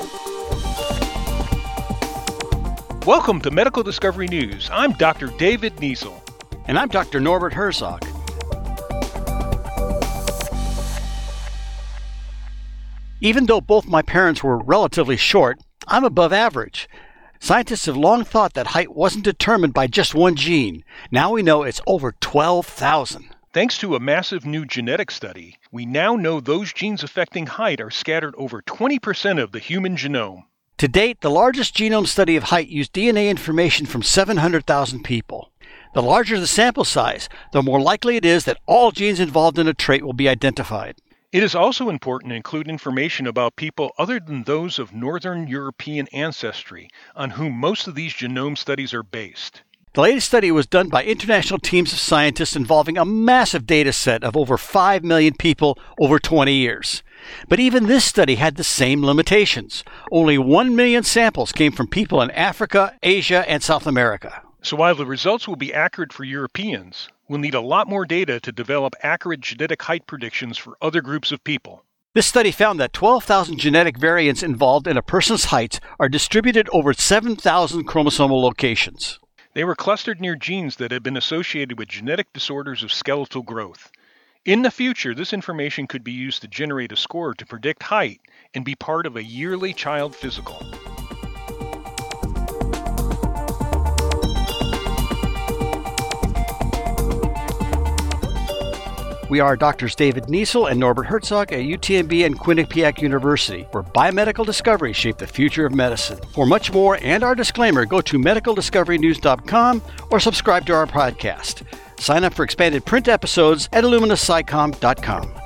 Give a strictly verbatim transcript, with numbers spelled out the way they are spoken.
Welcome to Medical Discovery News. I'm Doctor David Niesel. And I'm Doctor Norbert Herzog. Even though both my parents were relatively short, I'm above average. Scientists have long thought that height wasn't determined by just one gene. Now we know it's over twelve thousand. Thanks to a massive new genetic study, we now know those genes affecting height are scattered over twenty percent of the human genome. To date, the largest genome study of height used D N A information from seven hundred thousand people. The larger the sample size, the more likely it is that all genes involved in a trait will be identified. It is also important to include information about people other than those of Northern European ancestry, on whom most of these genome studies are based. The latest study was done by international teams of scientists involving a massive data set of over five million people over twenty years. But even this study had the same limitations. Only one million samples came from people in Africa, Asia, and South America. So while the results will be accurate for Europeans, we'll need a lot more data to develop accurate genetic height predictions for other groups of people. This study found that twelve thousand genetic variants involved in a person's height are distributed over seven thousand chromosomal locations. They were clustered near genes that had been associated with genetic disorders of skeletal growth. In the future, this information could be used to generate a score to predict height and be part of a yearly child physical. We are Doctors David Niesel and Norbert Herzog at U T M B and Quinnipiac University, where biomedical discoveries shape the future of medicine. For much more and our disclaimer, go to medical discovery news dot com or subscribe to our podcast. Sign up for expanded print episodes at illumina sci com dot com.